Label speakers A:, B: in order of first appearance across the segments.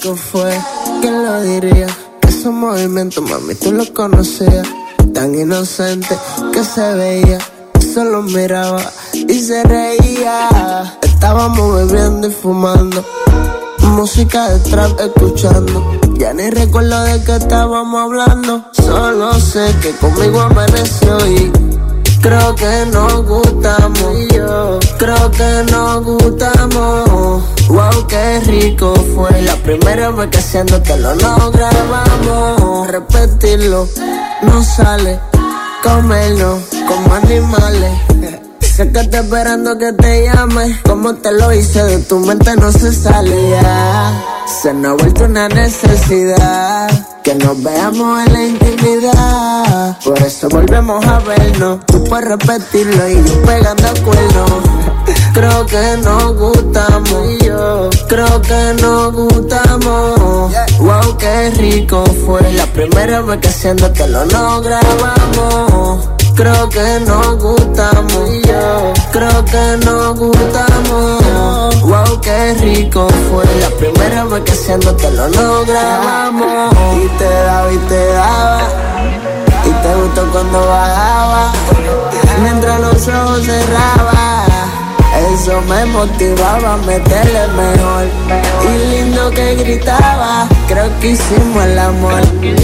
A: rico fue, ¿quién lo diría? Esos movimientos, mami, tú los conocías. Tan inocente que se veía, solo miraba y se reía. Estábamos bebiendo y fumando, música de trap escuchando. Ya ni recuerdo de qué estábamos hablando, solo sé que conmigo amaneció y creo que nos gustamos. Y yo creo que nos gustamos. Wow, qué rico fue la primera vez que haciéndotelo no grabamos. Repetirlo no sale, comerlo como animales. Sé que estoy esperando que te llame, como te lo hice, de tu mente no se sale ya. Se nos ha vuelto una necesidad que nos veamos en la intimidad. Por eso volvemos a vernos, tú puedes repetirlo y yo pegando acuerdos. Creo que nos gustamos y yo creo que nos gustamos. Wow, qué rico fue la primera vez que haciéndotelo no grabamos. Creo que nos gustamos y yo creo que nos gustamos. Wow, qué rico fue la primera vez que haciéndotelo no grabamos. Y te daba y te daba, y te gustó cuando bajaba, mientras los ojos cerraba. Eso me motivaba a meterle mejor. Y lindo que gritaba, creo que hicimos el amor.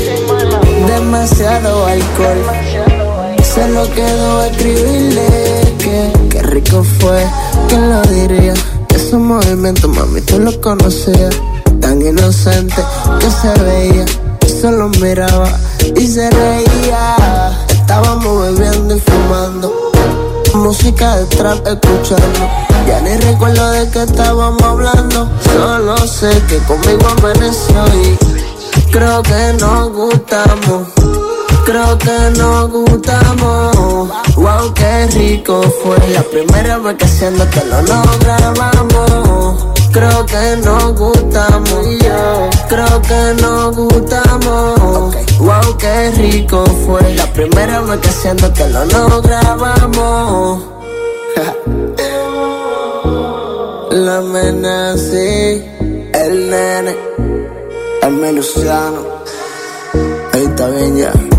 A: Demasiado alcohol, solo quedó escribirle que qué rico fue, ¿quién lo diría? Esos movimientos, mami, tú los conocías. Tan inocente que se veía, solo miraba y se reía. Estábamos bebiendo y fumando, música de trap escuchando. Ya ni recuerdo de qué estábamos hablando, solo sé que conmigo amaneció y creo que nos gustamos. Creo que nos gustamos. Wow, qué rico fue la primera vez que haciéndotelo no grabamos. Creo que nos gustamos y yo creo que nos gustamos. Wow, qué rico fue la primera vez que haciéndotelo no grabamos. La amenaza, el nene, el Meluciano. Ahí está bien ya.